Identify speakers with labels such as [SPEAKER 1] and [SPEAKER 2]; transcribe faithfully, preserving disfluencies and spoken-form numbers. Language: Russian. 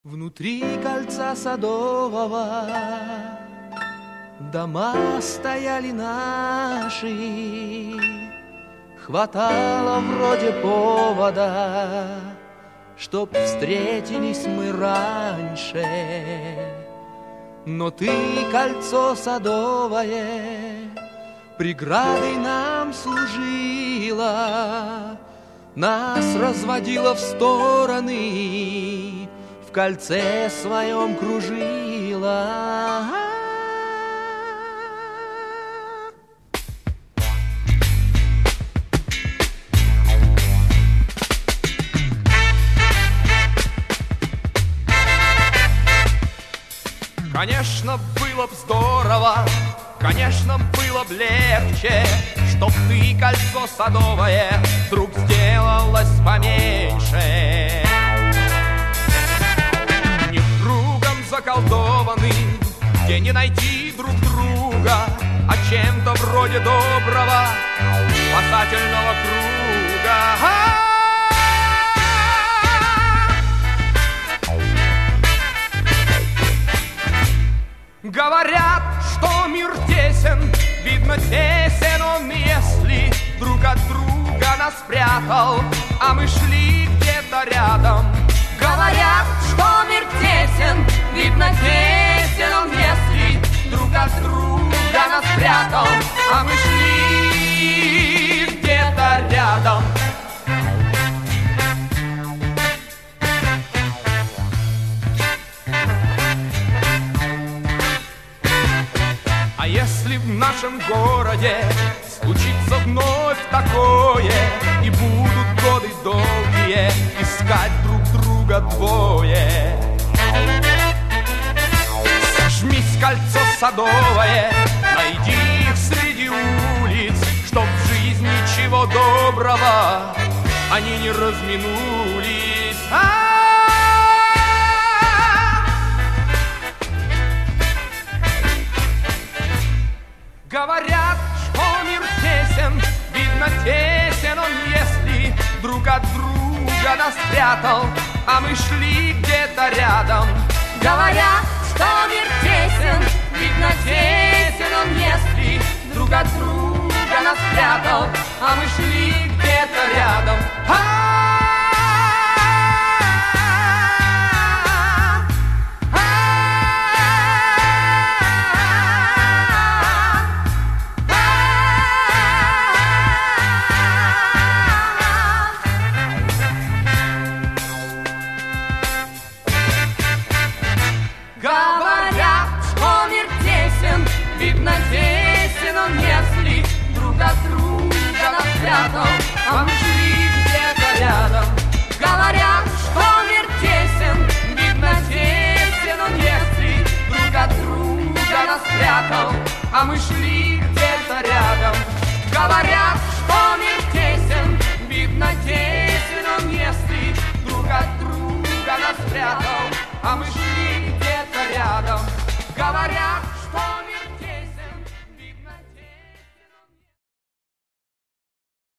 [SPEAKER 1] Внутри кольца садового дома стояли наши, хватало вроде повода, чтоб встретились мы раньше. Но ты, кольцо садовое, преградой нам служила, нас разводила в стороны, в кольце своем кружила.
[SPEAKER 2] Конечно, было б здорово, конечно, было б легче, чтоб ты, кольцо садовое, вдруг сделалось поменьше. Не кругом заколдованным, где не найти друг друга, а чем-то вроде доброго спасательного круга. Говорят, что мир тесен, видно тесен он, если друг от друга нас спрятал, а мы шли где-то рядом.
[SPEAKER 3] Говорят, что мир тесен, видно тесен он, если друг от друга нас спрятал, а мы шли где-то рядом.
[SPEAKER 2] А если в нашем городе случится вновь такое, и будут годы долгие искать друг друга двое, сожмись, кольцо садовое, найди их среди улиц, чтоб в жизни ничего доброго они не разминулись. Говорят, что мир тесен, видно тесен он, если друг от друга нас спрятал, а мы шли где-то рядом.
[SPEAKER 3] Говорят, что мир тесен, видно тесен он, если друг от друга нас спрятал, а мы шли где-то рядом. Говорят, что мир тесен, видно тесен он, если друг от друга нас спрятал, а мы шли где-то рядом. Говорят, что мир тесен, видно тесен он, если друг от друга нас спрятал, а мы шли где-то рядом. Говорят, что мир тесен, видно тесен он, если друг от друга нас спрятал, а мы шли